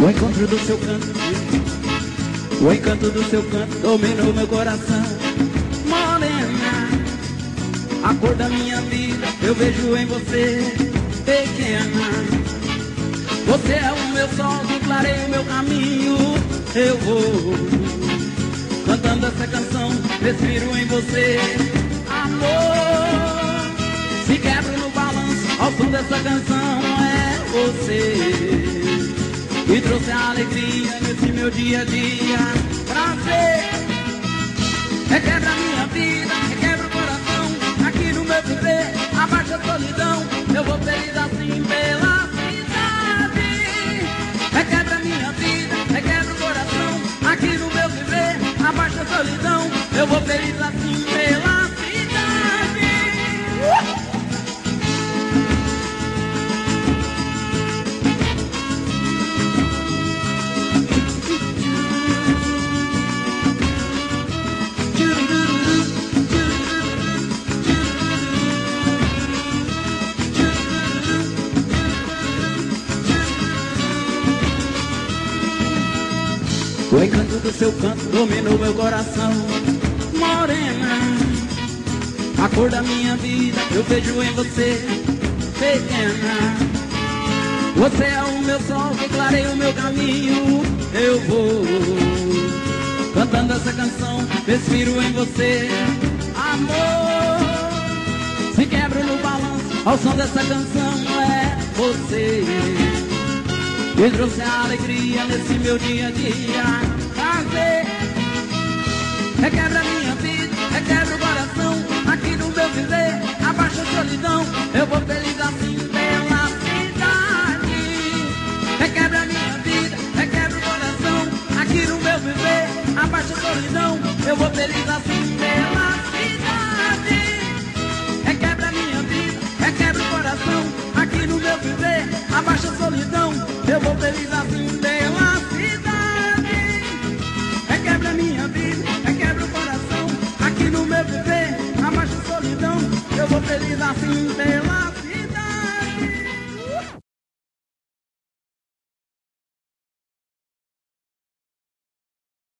O encontro do seu canto, o encanto do seu canto dominou meu coração. Morena, a cor da minha vida eu vejo em você, pequena. Você é o meu sol que clareia o meu caminho. Eu vou cantando essa canção, respiro em você, amor. Se quebro no balanço ao som dessa canção, é você que trouxe a alegria nesse meu dia a dia. Prazer, requebra a minha vida, requebra o coração. Aqui no meu viver, abaixa a solidão. Eu vou feliz assim pela cidade. Requebra a minha vida, requebra o coração. Aqui no meu viver, abaixa a solidão. Eu vou feliz assim pela cidade. O encanto do seu canto dominou meu coração. Morena, a cor da minha vida eu vejo em você, pequena. Você é o meu sol que clareia o meu caminho. Eu vou cantando essa canção, respiro em você, amor. Se quebro no balanço ao som dessa canção, é você que trouxe a alegria nesse meu dia a dia. Prazer, requebra a minha vida, requebra o coração. Aqui no meu viver, abaixa a solidão. Eu vou feliz assim pela cidade. Requebra a minha vida, requebra o coração. Aqui no meu viver, abaixa a solidão. Eu vou feliz assim pela cidade. Requebra a minha vida, requebra o coração. Aqui no meu viver, abaixa a solidão. Eu vou feliz assim pela cidade. Requebra a minha vida, requebra o coração. Aqui no meu viver, abaixa a solidão. Eu vou feliz assim pela